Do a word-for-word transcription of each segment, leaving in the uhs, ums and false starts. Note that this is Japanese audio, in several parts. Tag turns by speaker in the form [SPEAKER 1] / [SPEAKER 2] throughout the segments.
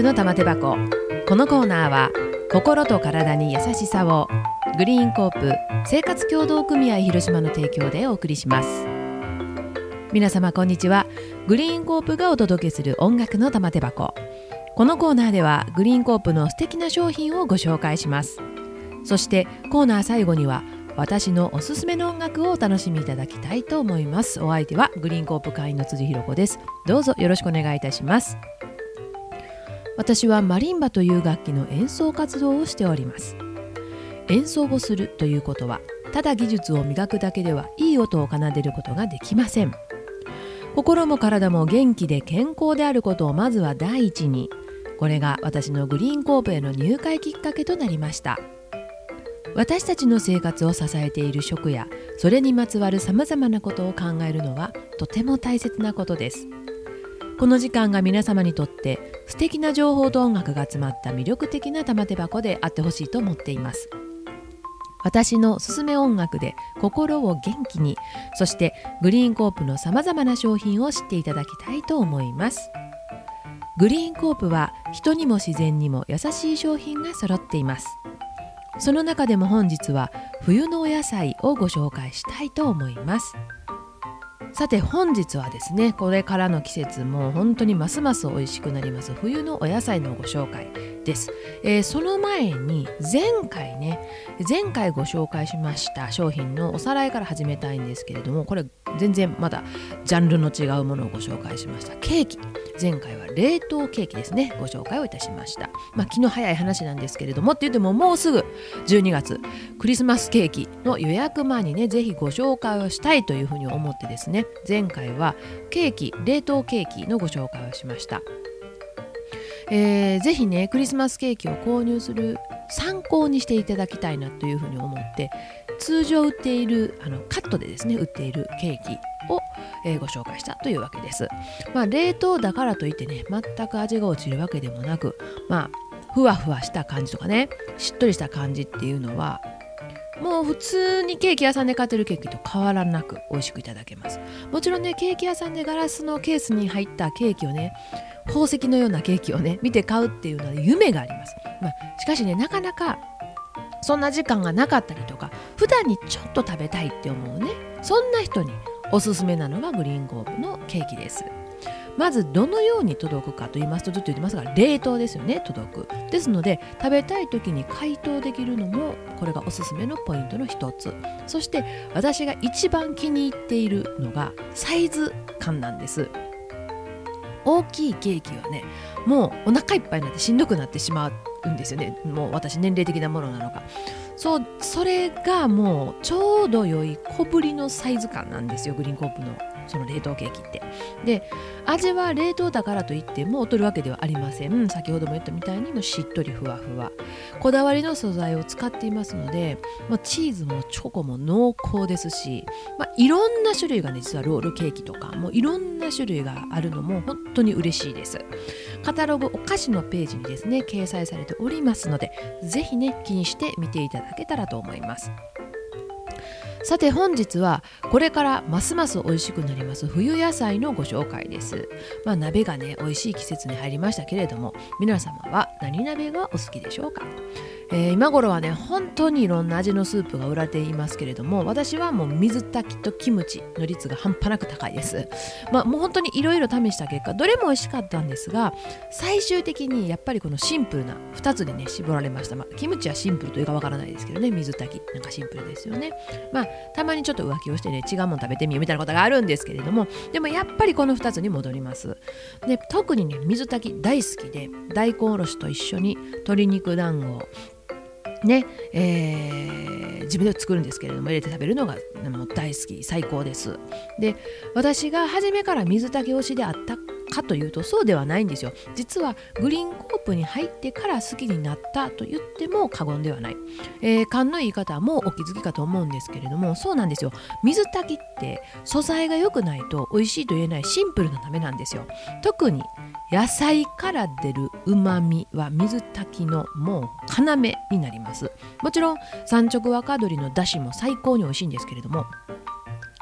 [SPEAKER 1] 楽の玉手箱。このコーナーは心と体に優しさを、グリーンコープ生活協同組合広島の提供でお送りします。皆様こんにちは。グリーンコープがお届けする音楽の玉手箱。このコーナーではグリーンコープの素敵な商品をご紹介します。そしてコーナー最後には私のおすすめの音楽をお楽しみいただきたいと思います。お相手はグリーンコープ会員の辻ひろ子です。どうぞよろしくお願いいたします。私はマリンバという楽器の演奏活動をしております。演奏をするということはただ技術を磨くだけではいい音を奏でることができません。心も体も元気で健康であることをまずは第一に、これが私のグリーンコープへの入会きっかけとなりました。私たちの生活を支えている食やそれにまつわるさまざまなことを考えるのはとても大切なことです。この時間が皆様にとって素敵な情報と音楽が詰まった魅力的な玉手箱であってほしいと思っています。私のおすすめ音楽で心を元気に、そしてグリーンコープのさまざまな商品を知っていただきたいと思います。グリーンコープは人にも自然にも優しい商品が揃っています。その中でも本日は冬のお野菜をご紹介したいと思います。さて本日はですね、これからの季節もう本当にますます美味しくなります冬のお野菜のご紹介です。えー、その前に前回ね前回ご紹介しました商品のおさらいから始めたいんですけれども、これ全然まだジャンルの違うものをご紹介しました。ケーキ、前回は冷凍ケーキですね、ご紹介をいたしました。まあ気の早い話なんですけれどもって言ってももうすぐじゅうにがつクリスマスケーキの予約前にねぜひご紹介をしたいというふうに思ってですね、前回はケーキ冷凍ケーキのご紹介をしました。えー、ぜひねクリスマスケーキを購入する参考にしていただきたいなというふうに思って、通常売っているあのカットでですね売っているケーキを、えー、ご紹介したというわけです。まあ冷凍だからといってね全く味が落ちるわけでもなく、まあふわふわした感じとかねしっとりした感じっていうのはもう普通にケーキ屋さんで買ってるケーキと変わらなく美味しくいただけます。もちろんねケーキ屋さんでガラスのケースに入ったケーキをね宝石のようなケーキをね見て買うっていうのは夢があります。まあ、しかしねなかなかそんな時間がなかったりとか普段にちょっと食べたいって思うねそんな人におすすめなのがグリーンコープのケーキです。まずどのように届くかと言いますとずっと言ってますが冷凍ですよね。届くですので食べたい時に解凍できるのもこれがおすすめのポイントの一つ。そして私が一番気に入っているのがサイズ感なんです。大きいケーキはねもうお腹いっぱいになってしんどくなってしまうんですよね。もう私年齢的なものなのかそうそれがもうちょうど良い小ぶりのサイズ感なんですよグリーンコープのその冷凍ケーキって。で味は冷凍だからといっても劣るわけではありません。先ほども言ったみたいにもしっとりふわふわこだわりの素材を使っていますので、まあ、チーズもチョコも濃厚ですし、まあ、いろんな種類がね実はロールケーキとかもういろんな種類があるのも本当に嬉しいです。カタログお菓子のページにですね掲載されておりますのでぜひね気にして見ていただけたらと思います。さて本日はこれからますます美味しくなります冬野菜のご紹介です。まあ鍋がね美味しい季節に入りましたけれども皆様は何鍋がお好きでしょうか。えー、今頃はね本当にいろんな味のスープが売られていますけれども私はもう水炊きとキムチの率が半端なく高いです。まあもう本当にいろいろ試した結果どれも美味しかったんですが最終的にやっぱりこのシンプルなふたつにね絞られました。まあ、キムチはシンプルというかわからないですけどね水炊きなんかシンプルですよね。まあたまにちょっと浮気をしてね違うもの食べてみようみたいなことがあるんですけれどもでもやっぱりこのふたつに戻ります。で特にね水炊き大好きで大根おろしと一緒に鶏肉団子ねえー、自分で作るんですけれども入れて食べるのがもう大好き最高です。で私が初めから水炊き推しであったかというとそうではないんですよ。実はグリーンコープに入ってから好きになったと言っても過言ではない、えー、勘の言い方はもうお気づきかと思うんですけれどもそうなんですよ。水炊きって素材が良くないと美味しいと言えないシンプルな鍋なんですよ。特に野菜から出る旨味は水炊きのもう要になります。もちろん産直若鶏の出汁も最高に美味しいんですけれども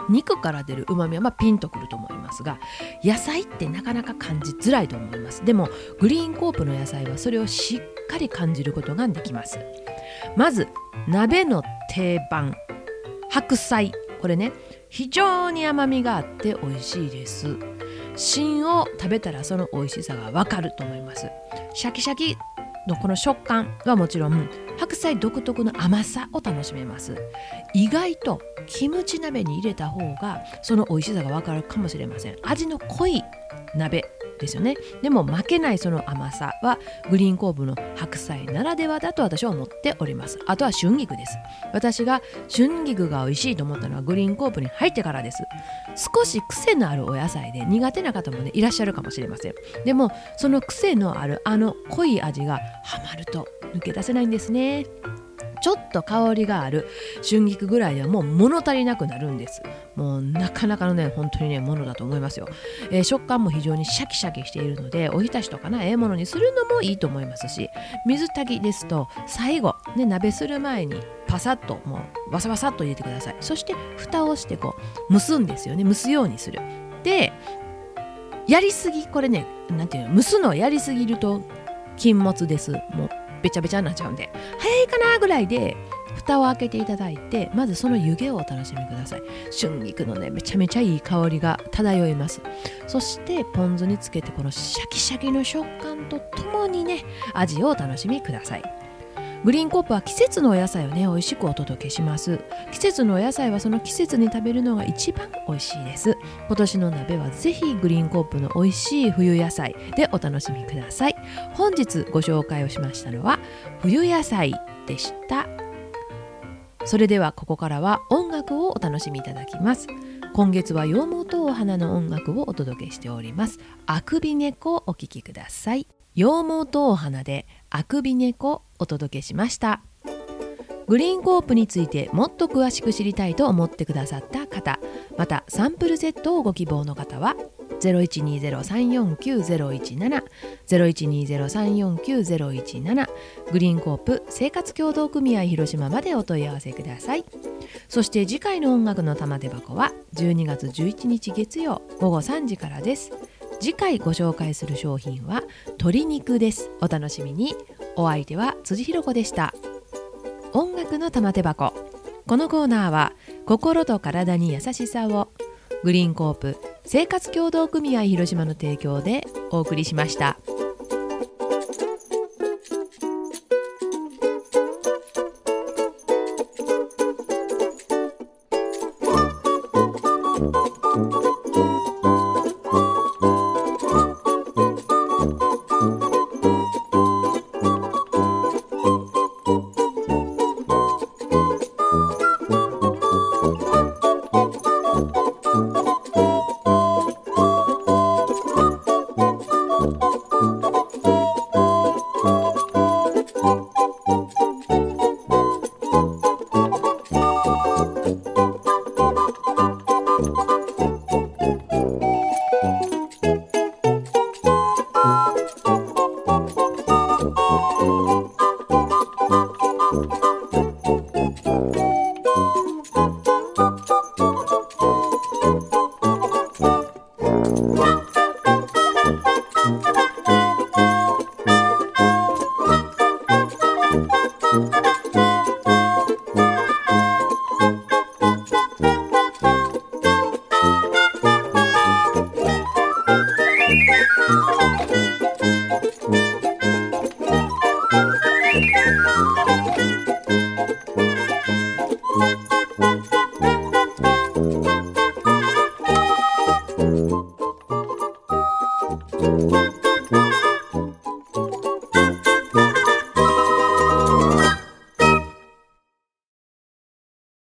[SPEAKER 1] 肉から出る旨味はまあピンとくると思いますが、野菜ってなかなか感じづらいと思います。でもグリーンコープの野菜はそれをしっかり感じることができます。まず鍋の定番、白菜。これね、非常に甘みがあって美味しいです。芯を食べたらその美味しさがわかると思います。シャキシャキのこの食感はもちろん、白菜独特の甘さを楽しめます。意外とキムチ鍋に入れた方がその美味しさがわかるかもしれません。味の濃い鍋ですよね。でも負けないその甘さはグリーンコープの白菜ならではだと私は思っております。あとは春菊です。私が春菊が美味しいと思ったのはグリーンコープに入ってからです。少し癖のあるお野菜で苦手な方もねいらっしゃるかもしれません。でもその癖のあるあの濃い味がハマると抜け出せないんですね。ちょっと香りがある春菊ぐらいではもう物足りなくなるんです。もうなかなかのね本当にねものだと思いますよ。えー、食感も非常にシャキシャキしているので、おひたしとかなええものにするのもいいと思いますし、水炊きですと最後ね鍋する前にパサッともうワサワサっと入れてください。そして蓋をしてこう蒸すんですよね。蒸すようにする。でやりすぎ、これねなんていうの、蒸すのやりすぎると禁物です。もうべちゃべちゃになっちゃうんで、早いかなぐらいで蓋を開けていただいて、まずその湯気をお楽しみください。春菊のねめちゃめちゃいい香りが漂います。そしてポン酢につけてこのシャキシャキの食感とともにね味をお楽しみください。グリーンコープは季節のお野菜をね美味しくお届けします。季節のお野菜はその季節に食べるのが一番美味しいです。今年の鍋はぜひグリーンコープの美味しい冬野菜でお楽しみください。本日ご紹介をしましたのは冬野菜でした。それではここからは音楽をお楽しみいただきます。今月は羊毛とお花の音楽をお届けしております。あくび猫をお聴きください。羊毛とお花であくび猫お届けしました。グリーンコープについてもっと詳しく知りたいと思ってくださった方、またサンプルセットをご希望の方は ゼロいちにゼロさんよんきゅうゼロいちなな ゼロいちにゼロさんよんきゅうゼロいちなな グリーンコープ生活協同組合広島までお問い合わせください。そして次回の音楽の玉手箱はじゅうにがつじゅういちにち月曜午後さんじからです。次回ご紹介する商品は鶏肉です。お楽しみに。お相手は辻ひろ子でした。音楽の玉手箱。このコーナーは心と体に優しさを、グリーンコープ生活協同組合広島の提供でお送りしました。
[SPEAKER 2] Thank you.